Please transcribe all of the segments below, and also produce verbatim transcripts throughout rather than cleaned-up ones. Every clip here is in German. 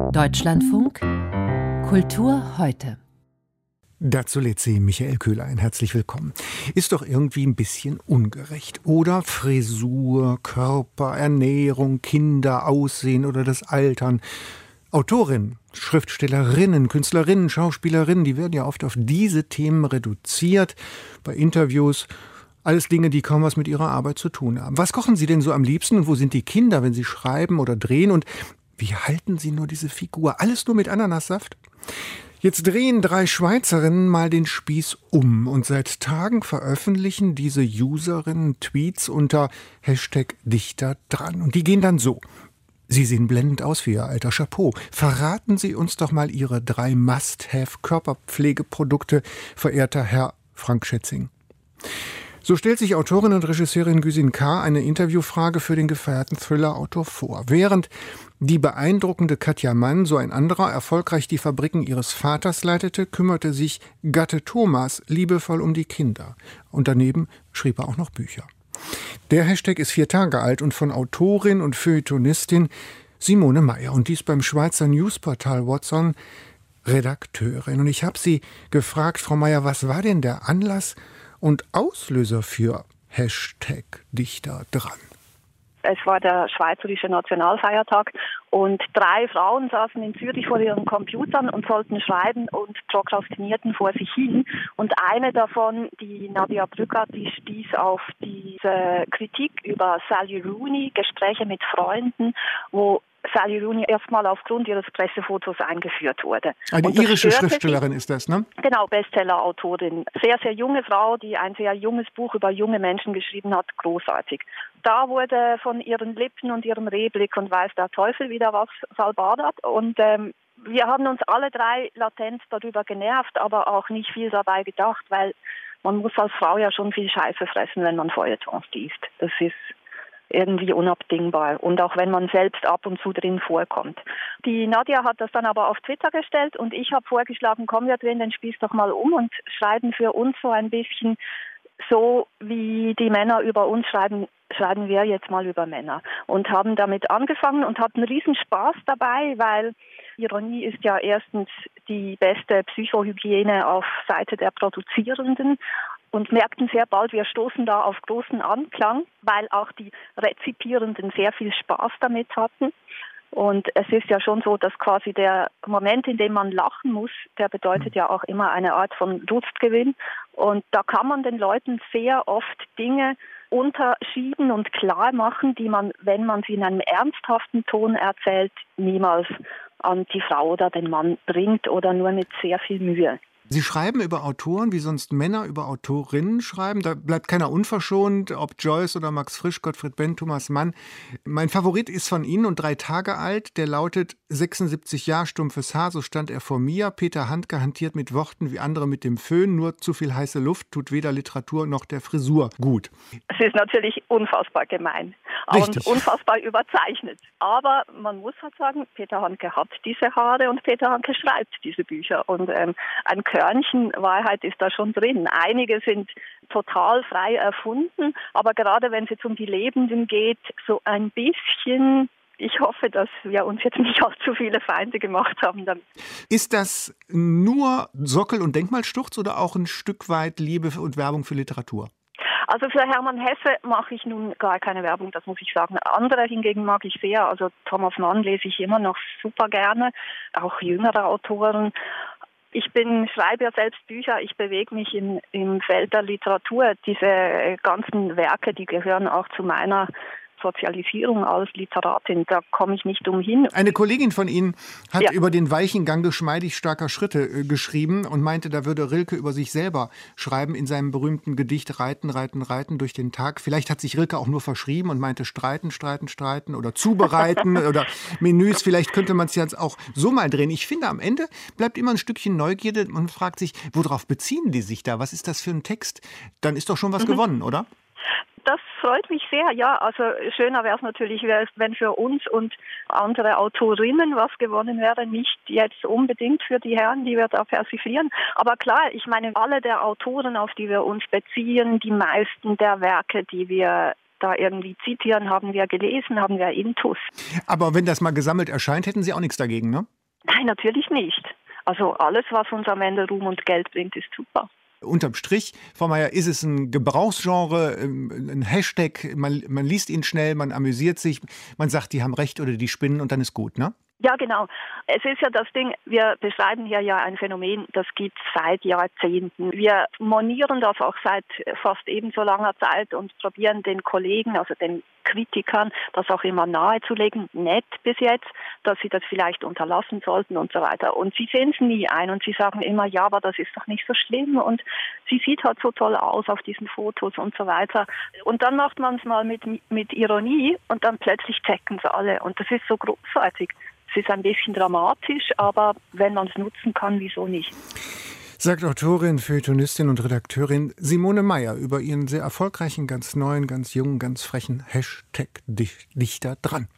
Deutschlandfunk Kultur heute. Dazu lädt sie Michael Köhler ein. Herzlich willkommen. Ist doch irgendwie ein bisschen ungerecht, oder? Frisur, Körper, Ernährung, Kinder, Aussehen oder das Altern. Autorinnen, Schriftstellerinnen, Künstlerinnen, Schauspielerinnen, die werden ja oft auf diese Themen reduziert. Bei Interviews alles Dinge, die kaum was mit ihrer Arbeit zu tun haben. Was kochen Sie denn so am liebsten und wo sind die Kinder, wenn Sie schreiben oder drehen? Und wie halten Sie nur diese Figur? Alles nur mit Ananassaft? Jetzt drehen drei Schweizerinnen mal den Spieß um und seit Tagen veröffentlichen diese Userinnen Tweets unter Hashtag Dichter dran. Und die gehen dann so. Sie sehen blendend aus für Ihr Alter. Chapeau. Verraten Sie uns doch mal Ihre drei Must-Have-Körperpflegeprodukte, verehrter Herr Frank Schätzing. So stellt sich Autorin und Regisseurin Güsin Kar eine Interviewfrage für den gefeierten Thriller-Autor vor. Während die beeindruckende Katja Mann, so ein anderer, erfolgreich die Fabriken ihres Vaters leitete, kümmerte sich Gatte Thomas liebevoll um die Kinder. Und daneben schrieb er auch noch Bücher. Der Hashtag ist vier Tage alt und von Autorin und Feuilletonistin Simone Meyer. Und dies beim Schweizer Newsportal Watson Redakteurin. Und ich habe sie gefragt, Frau Meyer, was war denn der Anlass und Auslöser für Hashtag Dichter dran? Es war der Schweizerische Nationalfeiertag und drei Frauen saßen in Zürich vor ihren Computern und sollten schreiben und prokrastinierten vor sich hin. Und eine davon, die Nadia Brücker, die stieß auf diese Kritik über Sally Rooney, Gespräche mit Freunden, wo Sally Rooney erstmal aufgrund ihres Pressefotos eingeführt wurde. Eine irische Schriftstellerin ist das, ne? Genau, Bestseller-Autorin. Sehr, sehr junge Frau, die ein sehr junges Buch über junge Menschen geschrieben hat. Großartig. Da wurde von ihren Lippen und ihrem Rehblick und weiß der Teufel wieder was salbadert. Und ähm, wir haben uns alle drei latent darüber genervt, aber auch nicht viel dabei gedacht, weil man muss als Frau ja schon viel Scheiße fressen, wenn man Feuilletons liest. Das ist irgendwie unabdingbar. Und auch wenn man selbst ab und zu drin vorkommt. Die Nadia hat das dann aber auf Twitter gestellt und ich habe vorgeschlagen, komm, wir drehen den Spieß doch mal um und schreiben für uns so ein bisschen so, wie die Männer über uns schreiben, schreiben wir jetzt mal über Männer. Und haben damit angefangen und hatten riesen Spaß dabei, weil Ironie ist ja erstens die beste Psychohygiene auf Seite der Produzierenden. Und merkten sehr bald, wir stoßen da auf großen Anklang, weil auch die Rezipierenden sehr viel Spaß damit hatten. Und es ist ja schon so, dass quasi der Moment, in dem man lachen muss, der bedeutet ja auch immer eine Art von Lustgewinn. Und da kann man den Leuten sehr oft Dinge unterschieben und klar machen, die man, wenn man sie in einem ernsthaften Ton erzählt, niemals an die Frau oder den Mann bringt oder nur mit sehr viel Mühe. Sie schreiben über Autoren, wie sonst Männer über Autorinnen schreiben. Da bleibt keiner unverschont, ob Joyce oder Max Frisch, Gottfried Benn, Thomas Mann. Mein Favorit ist von Ihnen und drei Tage alt. Der lautet sechsundsiebzig Jahre stumpfes Haar, so stand er vor mir. Peter Handke hantiert mit Worten wie andere mit dem Föhn. Nur zu viel heiße Luft tut weder Literatur noch der Frisur gut. Es ist natürlich unfassbar gemein Richtig. Und unfassbar überzeichnet. Aber man muss halt sagen, Peter Handke hat diese Haare und Peter Handke schreibt diese Bücher. Und ähm, ein Körnchen Wahrheit ist da schon drin. Einige sind total frei erfunden, aber gerade wenn es jetzt um die Lebenden geht, so ein bisschen. Ich hoffe, dass wir uns jetzt nicht allzu viele Feinde gemacht haben damit. Ist das nur Sockel- und Denkmalsturz oder auch ein Stück weit Liebe und Werbung für Literatur? Also für Hermann Hesse mache ich nun gar keine Werbung, das muss ich sagen. Andere hingegen mag ich sehr. Also Thomas Mann lese ich immer noch super gerne, auch jüngere Autoren. Ich bin, schreibe ja selbst Bücher, ich bewege mich in, im Feld der Literatur. Diese ganzen Werke, die gehören auch zu meiner Sozialisierung als Literatin, da komme ich nicht umhin. Eine Kollegin von Ihnen hat ja. über den weichen Gang geschmeidig starker Schritte äh, geschrieben und meinte, da würde Rilke über sich selber schreiben in seinem berühmten Gedicht Reiten, Reiten, Reiten durch den Tag. Vielleicht hat sich Rilke auch nur verschrieben und meinte streiten, streiten, streiten oder zubereiten oder Menüs. Vielleicht könnte man es jetzt auch so mal drehen. Ich finde, am Ende bleibt immer ein Stückchen Neugierde. Man fragt sich, worauf beziehen die sich da? Was ist das für ein Text? Dann ist doch schon was mhm. gewonnen, oder? Das freut mich sehr, ja. Also schöner wäre es natürlich, wenn für uns und andere Autorinnen was gewonnen wäre, nicht jetzt unbedingt für die Herren, die wir da persiflieren. Aber klar, ich meine, alle der Autoren, auf die wir uns beziehen, die meisten der Werke, die wir da irgendwie zitieren, haben wir gelesen, haben wir intus. Aber wenn das mal gesammelt erscheint, hätten Sie auch nichts dagegen, ne? natürlich nicht. Also alles, was uns am Ende Ruhm und Geld bringt, ist super. Unterm Strich, Frau Meyer, ist es ein Gebrauchsgenre, ein Hashtag, man, man liest ihn schnell, man amüsiert sich, man sagt, die haben recht oder die spinnen und dann ist gut, ne? Ja, genau. Es ist ja das Ding, wir beschreiben hier ja ein Phänomen, das gibt es seit Jahrzehnten. Wir monieren das auch seit fast ebenso langer Zeit und probieren den Kollegen, also den Kritikern, das auch immer nahezulegen, nett bis jetzt, dass sie das vielleicht unterlassen sollten und so weiter. Und sie sehen es nie ein und sie sagen immer, ja, aber das ist doch nicht so schlimm und sie sieht halt so toll aus auf diesen Fotos und so weiter. Und dann macht man es mal mit, mit Ironie und dann plötzlich checken es alle und das ist so großartig. Es ist ein bisschen dramatisch, aber wenn man es nutzen kann, wieso nicht? Sagt Autorin, Feuilletonistin und Redakteurin Simone Meyer über ihren sehr erfolgreichen, ganz neuen, ganz jungen, ganz frechen Hashtag Dichter dran.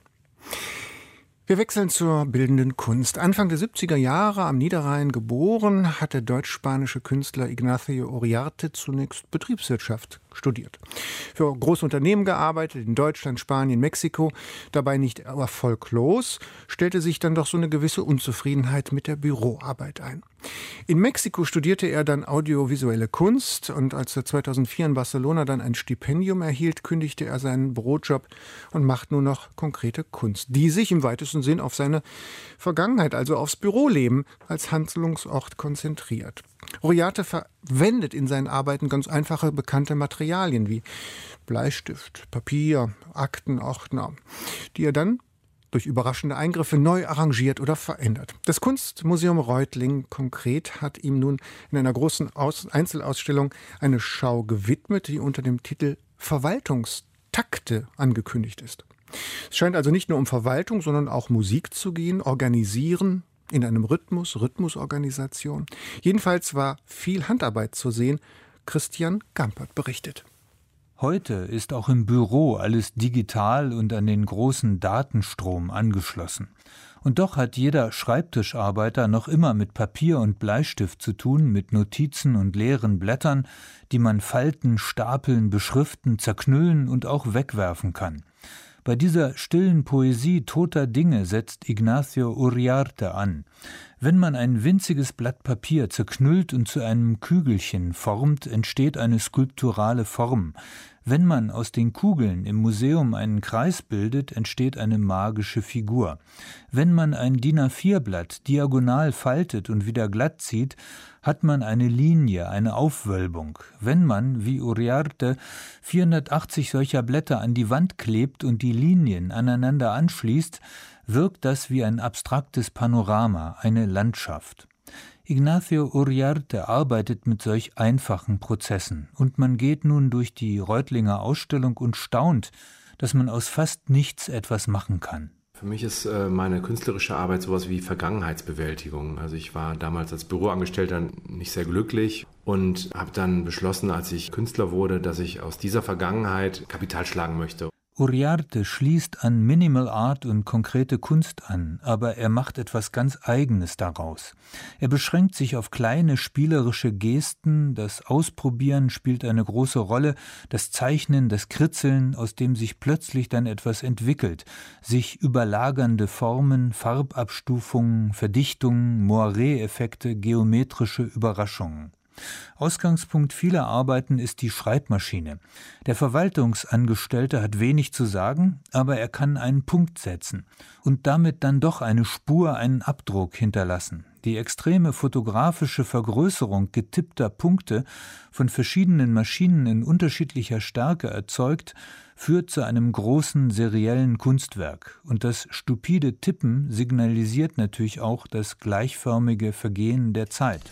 Wir wechseln zur bildenden Kunst. Anfang der siebziger Jahre am Niederrhein geboren, hat der deutsch-spanische Künstler Ignacio Uriarte zunächst Betriebswirtschaft studiert. Für große Unternehmen gearbeitet, in Deutschland, Spanien, Mexiko. Dabei nicht erfolglos, stellte sich dann doch so eine gewisse Unzufriedenheit mit der Büroarbeit ein. In Mexiko studierte er dann audiovisuelle Kunst und als er zweitausendvier in Barcelona dann ein Stipendium erhielt, kündigte er seinen Bürojob und macht nur noch konkrete Kunst, die sich im weitesten Sinn auf seine Vergangenheit, also aufs Büroleben als Handlungsort konzentriert. Uriarte verwendet in seinen Arbeiten ganz einfache, bekannte Materialien wie Bleistift, Papier, Akten, Ordner, die er dann durch überraschende Eingriffe neu arrangiert oder verändert. Das Kunstmuseum Reutling konkret hat ihm nun in einer großen Aus- Einzelausstellung eine Schau gewidmet, die unter dem Titel Verwaltungstakte angekündigt ist. Es scheint also nicht nur um Verwaltung, sondern auch Musik zu gehen, organisieren, in einem Rhythmus, Rhythmusorganisation. Jedenfalls war viel Handarbeit zu sehen. Christian Gampert berichtet. Heute ist auch im Büro alles digital und an den großen Datenstrom angeschlossen. Und doch hat jeder Schreibtischarbeiter noch immer mit Papier und Bleistift zu tun, mit Notizen und leeren Blättern, die man falten, stapeln, beschriften, zerknüllen und auch wegwerfen kann. Bei dieser stillen Poesie toter Dinge setzt Ignacio Uriarte an. Wenn man ein winziges Blatt Papier zerknüllt und zu einem Kügelchen formt, entsteht eine skulpturale Form. Wenn man aus den Kugeln im Museum einen Kreis bildet, entsteht eine magische Figur. Wenn man ein D I N A vier Blatt diagonal faltet und wieder glatt zieht, hat man eine Linie, eine Aufwölbung. Wenn man, wie Uriarte, vierhundertachtzig solcher Blätter an die Wand klebt und die Linien aneinander anschließt, wirkt das wie ein abstraktes Panorama, eine Landschaft. Ignacio Uriarte arbeitet mit solch einfachen Prozessen und man geht nun durch die Reutlinger Ausstellung und staunt, dass man aus fast nichts etwas machen kann. Für mich ist äh, meine künstlerische Arbeit sowas wie Vergangenheitsbewältigung. Also ich war damals als Büroangestellter nicht sehr glücklich und habe dann beschlossen, als ich Künstler wurde, dass ich aus dieser Vergangenheit Kapital schlagen möchte. Uriarte schließt an Minimal Art und konkrete Kunst an, aber er macht etwas ganz Eigenes daraus. Er beschränkt sich auf kleine spielerische Gesten, das Ausprobieren spielt eine große Rolle, das Zeichnen, das Kritzeln, aus dem sich plötzlich dann etwas entwickelt, sich überlagernde Formen, Farbabstufungen, Verdichtungen, Moiré-Effekte, geometrische Überraschungen. Ausgangspunkt vieler Arbeiten ist die Schreibmaschine. Der Verwaltungsangestellte hat wenig zu sagen, aber er kann einen Punkt setzen und damit dann doch eine Spur, einen Abdruck hinterlassen. Die extreme fotografische Vergrößerung getippter Punkte, von verschiedenen Maschinen in unterschiedlicher Stärke erzeugt, führt zu einem großen seriellen Kunstwerk. Und das stupide Tippen signalisiert natürlich auch das gleichförmige Vergehen der Zeit.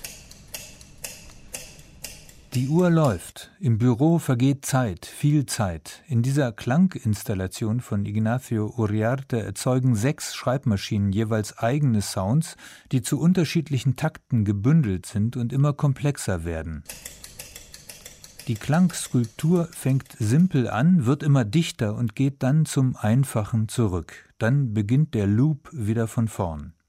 Die Uhr läuft. Im Büro vergeht Zeit, viel Zeit. In dieser Klanginstallation von Ignacio Uriarte erzeugen sechs Schreibmaschinen jeweils eigene Sounds, die zu unterschiedlichen Takten gebündelt sind und immer komplexer werden. Die Klangskulptur fängt simpel an, wird immer dichter und geht dann zum Einfachen zurück. Dann beginnt der Loop wieder von vorn.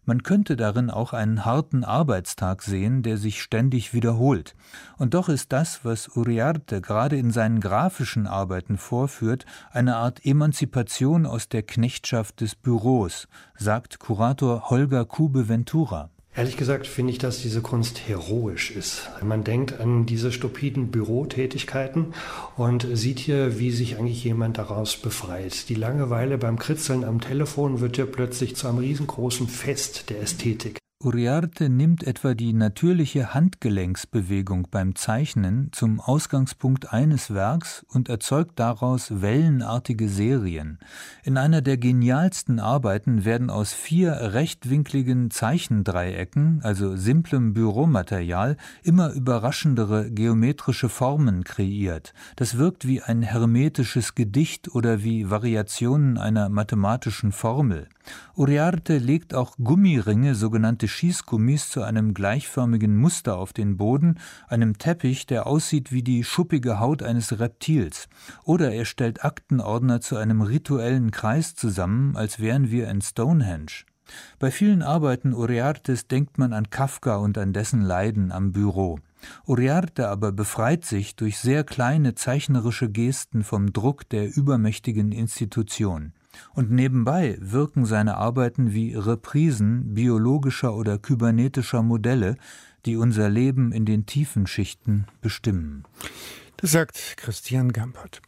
Man könnte darin auch einen harten Arbeitstag sehen, der sich ständig wiederholt. Und doch ist das, was Uriarte gerade in seinen grafischen Arbeiten vorführt, eine Art Emanzipation aus der Knechtschaft des Büros, sagt Kurator Holger Kube-Ventura. Ehrlich gesagt finde ich, dass diese Kunst heroisch ist. Man denkt an diese stupiden Bürotätigkeiten und sieht hier, wie sich eigentlich jemand daraus befreit. Die Langeweile beim Kritzeln am Telefon wird ja plötzlich zu einem riesengroßen Fest der Ästhetik. Uriarte nimmt etwa die natürliche Handgelenksbewegung beim Zeichnen zum Ausgangspunkt eines Werks und erzeugt daraus wellenartige Serien. In einer der genialsten Arbeiten werden aus vier rechtwinkligen Zeichendreiecken, also simplem Büromaterial, immer überraschendere geometrische Formen kreiert. Das wirkt wie ein hermetisches Gedicht oder wie Variationen einer mathematischen Formel. Uriarte legt auch Gummiringe, sogenannte Schießgummis, zu einem gleichförmigen Muster auf den Boden, einem Teppich, der aussieht wie die schuppige Haut eines Reptils. Oder er stellt Aktenordner zu einem rituellen Kreis zusammen, als wären wir in Stonehenge. Bei vielen Arbeiten Uriartes denkt man an Kafka und an dessen Leiden am Büro. Uriarte aber befreit sich durch sehr kleine zeichnerische Gesten vom Druck der übermächtigen Institution. Und nebenbei wirken seine Arbeiten wie Reprisen biologischer oder kybernetischer Modelle, die unser Leben in den tiefen Schichten bestimmen. Das sagt Christian Gampert.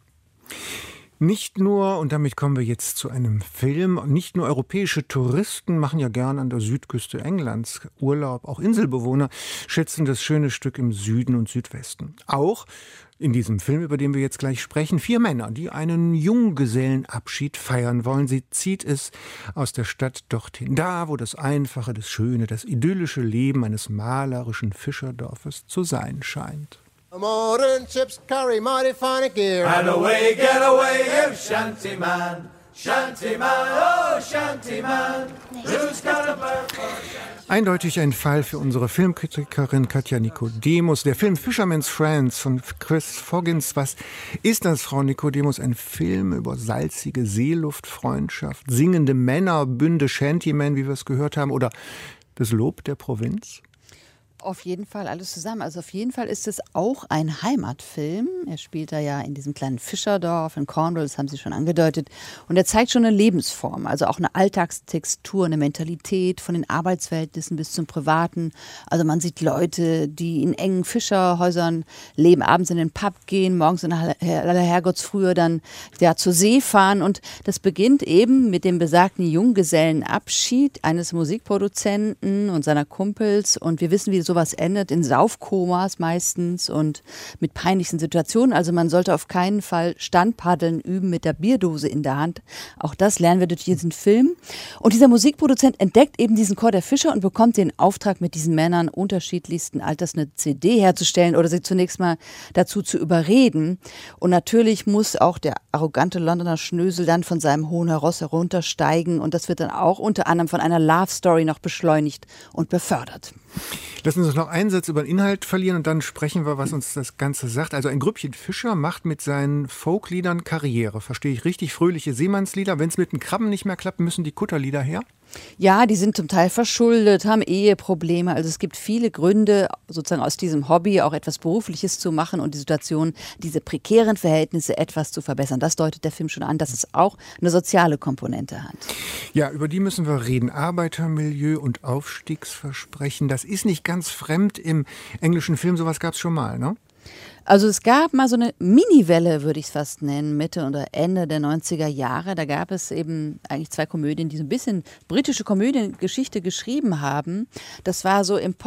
Nicht nur, und damit kommen wir jetzt zu einem Film, nicht nur europäische Touristen machen ja gern an der Südküste Englands Urlaub, auch Inselbewohner schätzen das schöne Stück im Süden und Südwesten. Auch in diesem Film, über den wir jetzt gleich sprechen, vier Männer, die einen Junggesellenabschied feiern wollen. Sie zieht es aus der Stadt dorthin, da, wo das Einfache, das Schöne, das idyllische Leben eines malerischen Fischerdorfes zu sein scheint. Modern ships carry mighty fine gear. And away, get away, you shanty man, shanty man, oh shanty man. Who's got a bird for a shanty? Eindeutig ein Fall für unsere Filmkritikerin Katja Nicodemus. Der Film Fisherman's Friends von Chris Foggins. Was ist das, Frau Nicodemus? Ein Film über salzige Seeluftfreundschaft, singende Männer, Bünde, Shantymen, wie wir es gehört haben, oder das Lob der Provinz? Auf jeden Fall alles zusammen. Also auf jeden Fall ist es auch ein Heimatfilm. Er spielt da ja in diesem kleinen Fischerdorf in Cornwall, das haben Sie schon angedeutet. Und er zeigt schon eine Lebensform, also auch eine Alltagstextur, eine Mentalität von den Arbeitsverhältnissen bis zum Privaten. Also man sieht Leute, die in engen Fischerhäusern leben, abends in den Pub gehen, morgens in aller Herrgottsfrühe dann ja, zur See fahren. Und das beginnt eben mit dem besagten Junggesellenabschied eines Musikproduzenten und seiner Kumpels. Und wir wissen, wie so was endet in Saufkomas meistens und mit peinlichen Situationen. Also man sollte auf keinen Fall Standpaddeln üben mit der Bierdose in der Hand. Auch das lernen wir durch diesen Film. Und dieser Musikproduzent entdeckt eben diesen Chor der Fischer und bekommt den Auftrag, mit diesen Männern unterschiedlichsten Alters eine C D herzustellen oder sie zunächst mal dazu zu überreden. Und natürlich muss auch der arrogante Londoner Schnösel dann von seinem hohen Ross heruntersteigen und das wird dann auch unter anderem von einer Love Story noch beschleunigt und befördert. Lassen Sie uns noch einen Satz über den Inhalt verlieren und dann sprechen wir, was uns das Ganze sagt. Also ein Grüppchen Fischer macht mit seinen Folkliedern Karriere. Verstehe ich richtig? Fröhliche Seemannslieder. Wenn es mit den Krabben nicht mehr klappt, müssen die Kutterlieder her? Ja, die sind zum Teil verschuldet, haben Eheprobleme. Also es gibt viele Gründe, sozusagen aus diesem Hobby auch etwas Berufliches zu machen und die Situation, diese prekären Verhältnisse etwas zu verbessern. Das deutet der Film schon an, dass es auch eine soziale Komponente hat. Ja, über die müssen wir reden. Arbeitermilieu und Aufstiegsversprechen, das ist nicht ganz fremd im englischen Film. Sowas gab es schon mal, ne? Also es gab mal so eine Mini-Welle, würde ich es fast nennen, Mitte oder Ende der neunziger Jahre. Da gab es eben eigentlich zwei Komödien, die so ein bisschen britische Komödiengeschichte geschrieben haben. Das war so im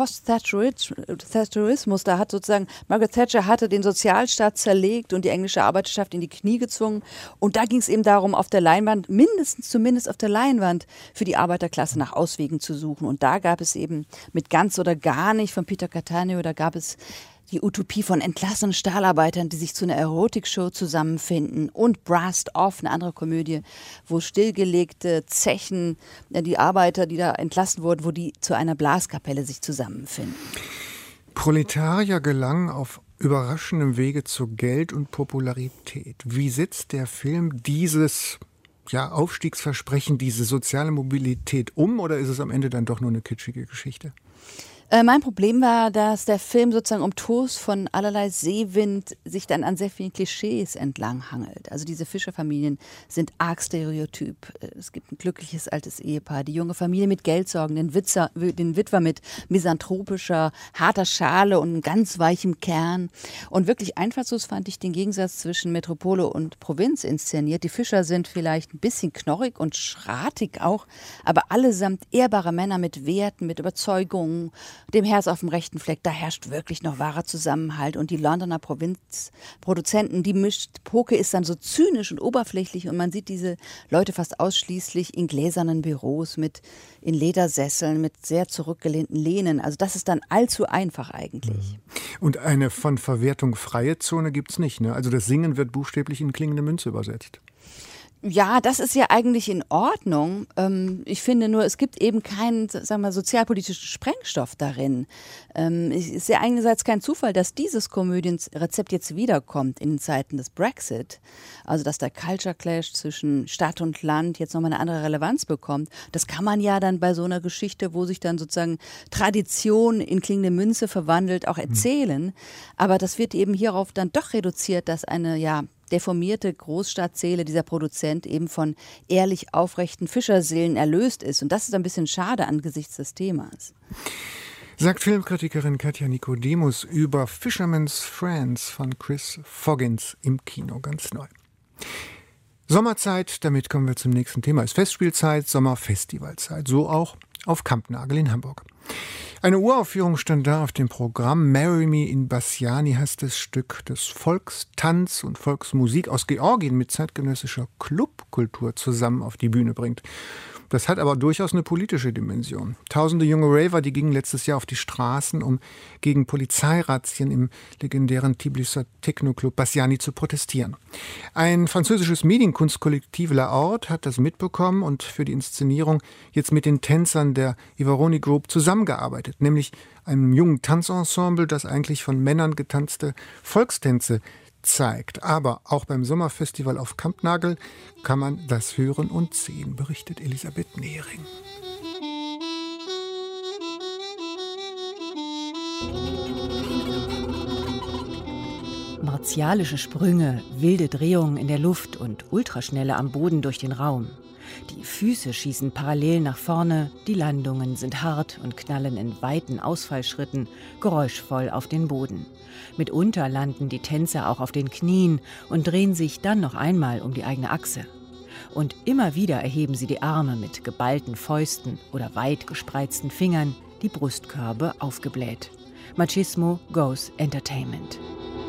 Post-Thatcherismus. Da hat sozusagen Margaret Thatcher hatte den Sozialstaat zerlegt und die englische Arbeiterschaft in die Knie gezwungen. Und da ging es eben darum, auf der Leinwand, mindestens zumindest auf der Leinwand, für die Arbeiterklasse nach Auswegen zu suchen. Und da gab es eben mit Ganz oder Gar nicht von Peter Cattaneo, da gab es die Utopie von entlassenen Stahlarbeitern, die sich zu einer Erotikshow zusammenfinden, und Brassed Off, eine andere Komödie, wo stillgelegte Zechen, die Arbeiter, die da entlassen wurden, wo die zu einer Blaskapelle sich zusammenfinden. Proletarier gelangen auf überraschendem Wege zu Geld und Popularität. Wie setzt der Film dieses ja, Aufstiegsversprechen, diese soziale Mobilität um, oder ist es am Ende dann doch nur eine kitschige Geschichte? Äh, mein Problem war, dass der Film sozusagen um Toast von allerlei Seewind sich dann an sehr vielen Klischees entlang hangelt. Also diese Fischerfamilien sind arg stereotyp. Es gibt ein glückliches altes Ehepaar, die junge Familie mit Geldsorgen, den, Witzer, den Witwer mit misanthropischer, harter Schale und einem ganz weichem Kern. Und wirklich einfallslos fand ich den Gegensatz zwischen Metropole und Provinz inszeniert. Die Fischer sind vielleicht ein bisschen knorrig und schratig auch, aber allesamt ehrbare Männer mit Werten, mit Überzeugungen, dem Herz auf dem rechten Fleck. Da herrscht wirklich noch wahrer Zusammenhalt. Und die Londoner Provinzproduzenten, die mischt Poke ist dann so zynisch und oberflächlich und man sieht diese Leute fast ausschließlich in gläsernen Büros mit in Ledersesseln mit sehr zurückgelehnten Lehnen. Also das ist dann allzu einfach eigentlich. Und eine von Verwertung freie Zone gibt es nicht, ne? Also das Singen wird buchstäblich in klingende Münze übersetzt. Ja, das ist ja eigentlich in Ordnung. Ich finde nur, es gibt eben keinen, sagen wir, sozialpolitischen Sprengstoff darin. Es ist ja einerseits kein Zufall, dass dieses Komödienrezept jetzt wiederkommt in den Zeiten des Brexit. Also, dass der Culture Clash zwischen Stadt und Land jetzt nochmal eine andere Relevanz bekommt. Das kann man ja dann bei so einer Geschichte, wo sich dann sozusagen Tradition in klingende Münze verwandelt, auch erzählen. Aber das wird eben hierauf dann doch reduziert, dass eine, ja, deformierte Großstadtseele, dieser Produzent eben von ehrlich aufrechten Fischerseelen erlöst ist. Und das ist ein bisschen schade angesichts des Themas. Sagt Filmkritikerin Katja Nicodemus über Fisherman's Friends von Chris Foggins im Kino, ganz neu. Sommerzeit, damit kommen wir zum nächsten Thema, ist Festspielzeit, Sommerfestivalzeit, so auch auf Kampnagel in Hamburg. Eine Uraufführung stand da auf dem Programm. Marry Me in Bassiani heißt das Stück, das Volkstanz und Volksmusik aus Georgien mit zeitgenössischer Clubkultur zusammen auf die Bühne bringt. Das hat aber durchaus eine politische Dimension. Tausende junge Raver, die gingen letztes Jahr auf die Straßen, um gegen Polizeirazzien im legendären Tbiliser Techno-Club Bassiani zu protestieren. Ein französisches Medienkunstkollektiv La Horde hat das mitbekommen und für die Inszenierung jetzt mit den Tänzern der Ivaroni Group zusammengearbeitet, nämlich einem jungen Tanzensemble, das eigentlich von Männern getanzte Volkstänze zeigt. Aber auch beim Sommerfestival auf Kampnagel kann man das hören und sehen, berichtet Elisabeth Nehring. Martialische Sprünge, wilde Drehungen in der Luft und Ultraschnelle am Boden durch den Raum. Die Füße schießen parallel nach vorne, die Landungen sind hart und knallen in weiten Ausfallschritten, geräuschvoll auf den Boden. Mitunter landen die Tänzer auch auf den Knien und drehen sich dann noch einmal um die eigene Achse. Und immer wieder erheben sie die Arme mit geballten Fäusten oder weit gespreizten Fingern, die Brustkörbe aufgebläht. Machismo goes Entertainment.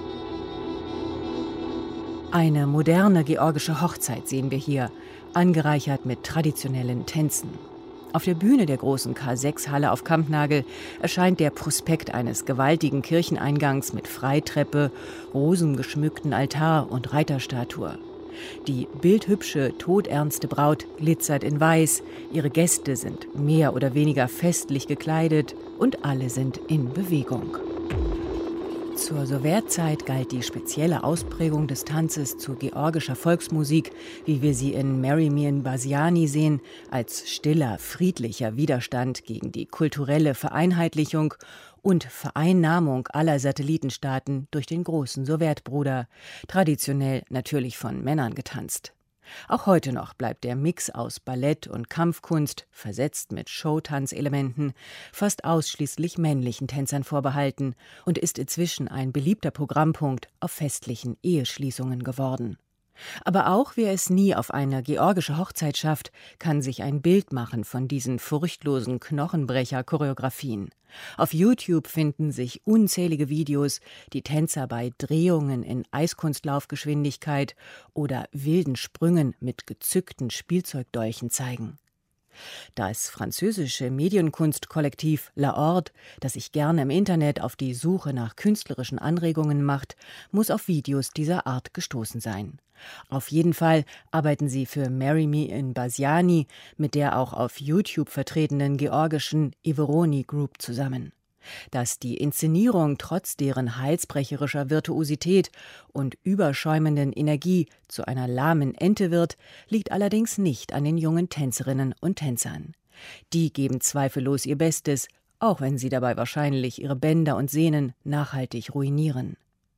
Eine moderne georgische Hochzeit sehen wir hier, angereichert mit traditionellen Tänzen. Auf der Bühne der großen K sechs Halle auf Kampnagel erscheint der Prospekt eines gewaltigen Kircheneingangs mit Freitreppe, rosengeschmückten Altar und Reiterstatue. Die bildhübsche, todernste Braut glitzert in Weiß, ihre Gäste sind mehr oder weniger festlich gekleidet und alle sind in Bewegung. Zur Sowjetzeit galt die spezielle Ausprägung des Tanzes zu georgischer Volksmusik, wie wir sie in Marry Me in Bassiani sehen, als stiller, friedlicher Widerstand gegen die kulturelle Vereinheitlichung und Vereinnahmung aller Satellitenstaaten durch den großen Sowjetbruder, traditionell natürlich von Männern getanzt. Auch heute noch bleibt der Mix aus Ballett und Kampfkunst, versetzt mit Showtanzelementen, fast ausschließlich männlichen Tänzern vorbehalten und ist inzwischen ein beliebter Programmpunkt auf festlichen Eheschließungen geworden. Aber auch wer es nie auf eine georgische Hochzeit schafft, kann sich ein Bild machen von diesen furchtlosen Knochenbrecher-Choreografien. Auf YouTube finden sich unzählige Videos, die Tänzer bei Drehungen in Eiskunstlaufgeschwindigkeit oder wilden Sprüngen mit gezückten Spielzeugdolchen zeigen. Das französische Medienkunstkollektiv La Horde, das sich gerne im Internet auf die Suche nach künstlerischen Anregungen macht, muss auf Videos dieser Art gestoßen sein. Auf jeden Fall arbeiten sie für Marry Me in Bassiani mit der auch auf YouTube vertretenen georgischen Ivaroni Group zusammen. Dass die Inszenierung trotz deren heilsbrecherischer Virtuosität und überschäumenden Energie zu einer lahmen Ente wird, liegt allerdings nicht an den jungen Tänzerinnen und Tänzern. Die geben zweifellos ihr Bestes, auch wenn sie dabei wahrscheinlich ihre Bänder und Sehnen nachhaltig ruinieren.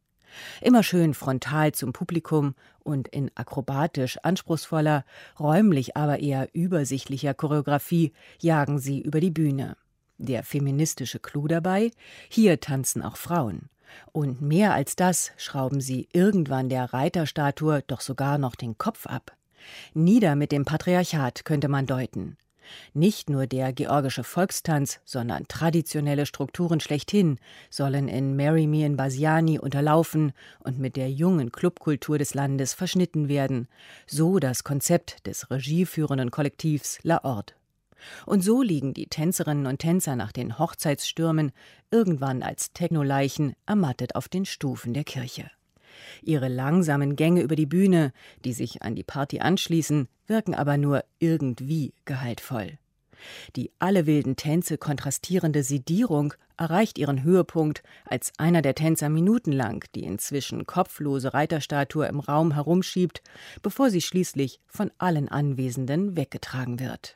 Immer schön frontal zum Publikum und in akrobatisch anspruchsvoller, räumlich aber eher übersichtlicher Choreografie jagen sie über die Bühne. Der feministische Clou dabei: hier tanzen auch Frauen. Und mehr als das schrauben sie irgendwann der Reiterstatue doch sogar noch den Kopf ab. Nieder mit dem Patriarchat, könnte man deuten. Nicht nur der georgische Volkstanz, sondern traditionelle Strukturen schlechthin sollen in Marry Me in Basiani unterlaufen und mit der jungen Clubkultur des Landes verschnitten werden, so das Konzept des regieführenden Kollektivs La Horde. Und so liegen die Tänzerinnen und Tänzer nach den Hochzeitsstürmen irgendwann als Technoleichen ermattet auf den Stufen der Kirche. Ihre langsamen Gänge über die Bühne, die sich an die Party anschließen, wirken aber nur irgendwie gehaltvoll. Die alle wilden Tänze kontrastierende Sedierung erreicht ihren Höhepunkt, als einer der Tänzer minutenlang die inzwischen kopflose Reiterstatue im Raum herumschiebt, bevor sie schließlich von allen Anwesenden weggetragen wird.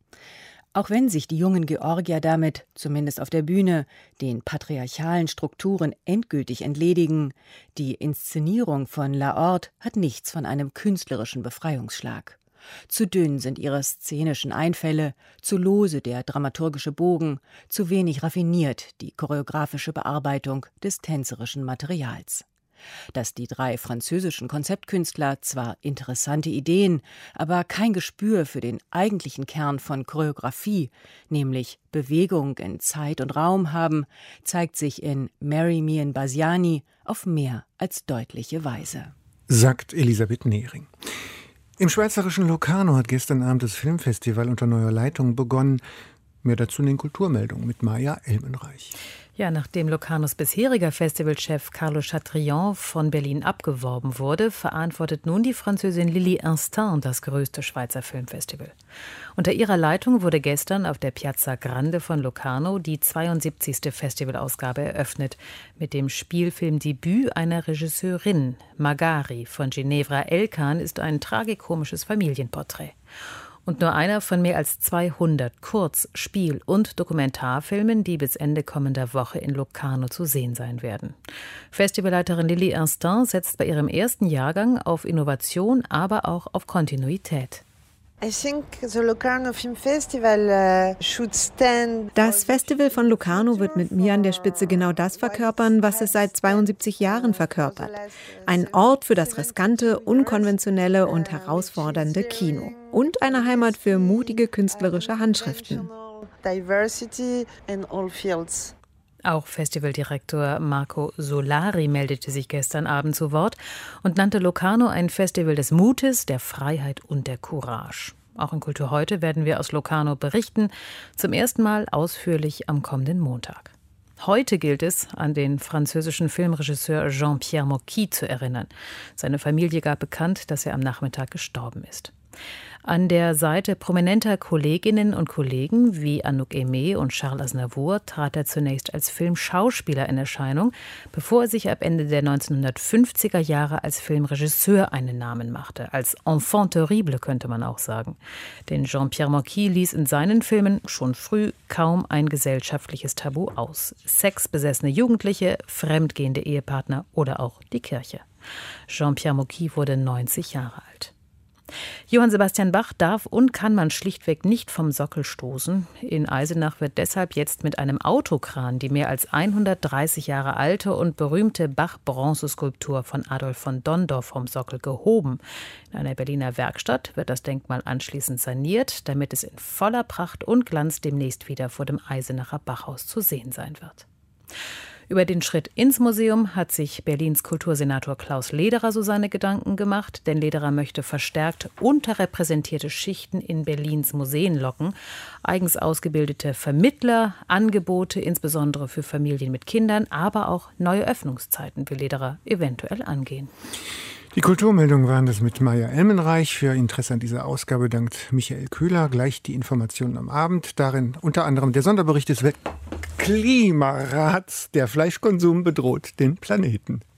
Auch wenn sich die jungen Georgier damit, zumindest auf der Bühne, den patriarchalen Strukturen endgültig entledigen, die Inszenierung von La Horde hat nichts von einem künstlerischen Befreiungsschlag. Zu dünn sind ihre szenischen Einfälle, zu lose der dramaturgische Bogen, zu wenig raffiniert die choreografische Bearbeitung des tänzerischen Materials. Dass die drei französischen Konzeptkünstler zwar interessante Ideen, aber kein Gespür für den eigentlichen Kern von Choreografie, nämlich Bewegung in Zeit und Raum haben, zeigt sich in Marry Me in Basiani auf mehr als deutliche Weise. Sagt Elisabeth Nehring. Im schweizerischen Locarno hat gestern Abend das Filmfestival unter neuer Leitung begonnen. Mehr dazu in den Kulturmeldungen mit Maja Elmenreich. Ja, nachdem Locarnos bisheriger Festivalchef Carlo Chatrian von Berlin abgeworben wurde, verantwortet nun die Französin Lili Instant das größte Schweizer Filmfestival. Unter ihrer Leitung wurde gestern auf der Piazza Grande von Locarno die zweiundsiebzigste Festivalausgabe eröffnet mit dem Spielfilmdebüt einer Regisseurin. Magari von Ginevra Elkan ist ein tragikomisches Familienporträt. Und nur einer von mehr als zweihundert Kurz-, Spiel- und Dokumentarfilmen, die bis Ende kommender Woche in Locarno zu sehen sein werden. Festivalleiterin Lili Instant setzt bei ihrem ersten Jahrgang auf Innovation, aber auch auf Kontinuität. Das Festival von Locarno wird mit mir an der Spitze genau das verkörpern, was es seit zweiundsiebzig Jahren verkörpert. Ein Ort für das riskante, unkonventionelle und herausfordernde Kino. Und eine Heimat für mutige künstlerische Handschriften. Auch Festivaldirektor Marco Solari meldete sich gestern Abend zu Wort und nannte Locarno ein Festival des Mutes, der Freiheit und der Courage. Auch in Kultur heute werden wir aus Locarno berichten, zum ersten Mal ausführlich am kommenden Montag. Heute gilt es, an den französischen Filmregisseur Jean-Pierre Mocky zu erinnern. Seine Familie gab bekannt, dass er am Nachmittag gestorben ist. An der Seite prominenter Kolleginnen und Kollegen wie Anouk Aimée und Charles Aznavour trat er zunächst als Filmschauspieler in Erscheinung, bevor er sich ab Ende der neunzehnhundertfünfziger Jahre als Filmregisseur einen Namen machte. Als Enfant terrible könnte man auch sagen. Denn Jean-Pierre Mocky ließ in seinen Filmen schon früh kaum ein gesellschaftliches Tabu aus. Sexbesessene Jugendliche, fremdgehende Ehepartner oder auch die Kirche. Jean-Pierre Mocky wurde neunzig Jahre alt. Johann Sebastian Bach darf und kann man schlichtweg nicht vom Sockel stoßen. In Eisenach wird deshalb jetzt mit einem Autokran die mehr als hundertdreißig Jahre alte und berühmte Bach-Bronzeskulptur von Adolf von Donndorf vom Sockel gehoben. In einer Berliner Werkstatt wird das Denkmal anschließend saniert, damit es in voller Pracht und Glanz demnächst wieder vor dem Eisenacher Bachhaus zu sehen sein wird. Über den Schritt ins Museum hat sich Berlins Kultursenator Klaus Lederer so seine Gedanken gemacht, denn Lederer möchte verstärkt unterrepräsentierte Schichten in Berlins Museen locken, eigens ausgebildete Vermittler, Angebote, insbesondere für Familien mit Kindern, aber auch neue Öffnungszeiten will Lederer eventuell angehen. Die Kulturmeldungen waren das mit Maja Elmenreich. Für Interesse an dieser Ausgabe dankt Michael Köhler. Gleich die Informationen am Abend. Darin unter anderem der Sonderbericht des Weltklimarats. Der Fleischkonsum bedroht den Planeten.